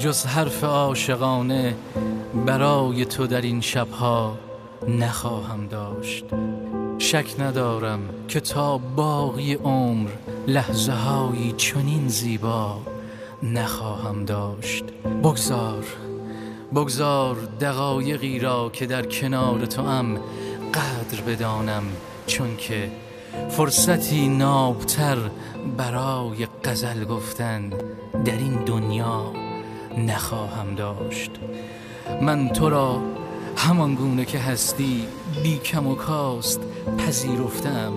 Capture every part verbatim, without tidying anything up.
جز حرف عاشقانه برای تو در این شبها نخواهم داشت. شک ندارم که تا باقی عمر لحظه هایی چنین زیبا نخواهم داشت. بگذار بگذار دقایقی را که در کنار تو ام قدر بدانم، چون که فرصتی نابتر برای غزل گفتن در این دنیا نخواهم داشت. من تو را همان گونه که هستی بی کم و کاست پذیرفتم.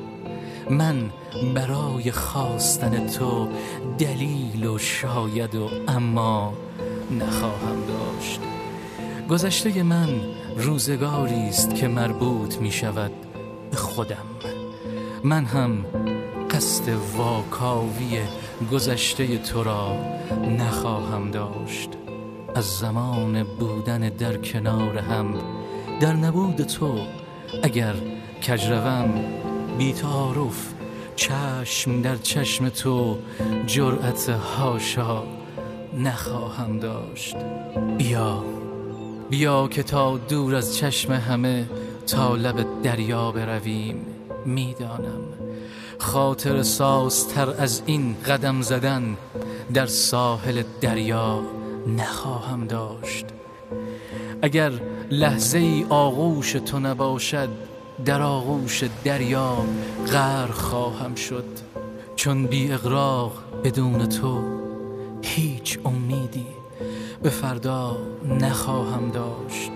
من برای خواستن تو دلیل و شاید و اما نخواهم داشت. گذشته من روزگاری است که مربوط می شود به خودم. من هم قصد واکاوی گذشته تو را نخواهم داشت. از زمان بودن در کنار هم، در نبود تو اگر کجروم بی تعارف چشم در چشم تو جرأت هاشا نخواهم داشت. بیا بیا که تا دور از چشم همه تا لب دریا برویم. میدانم خاطر سازتر از این قدم زدن در ساحل دریا نخواهم داشت. اگر لحظه ای آغوش تو نباشد در آغوش دریا غرق خواهم شد، چون بی اغراق بدون تو هیچ امیدی به فردا نخواهم داشت.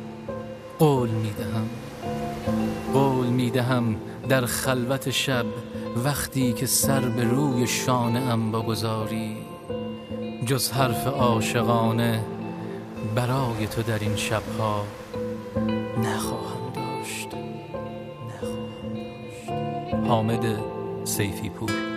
قول میدهم قول میدهم در خلوت شب وقتی که سر به روی شانه ام بگذاری، جز حرف عاشقانه برای تو در این شبها نخواهم داشت نخواهم داشت. حامد سیفی پور.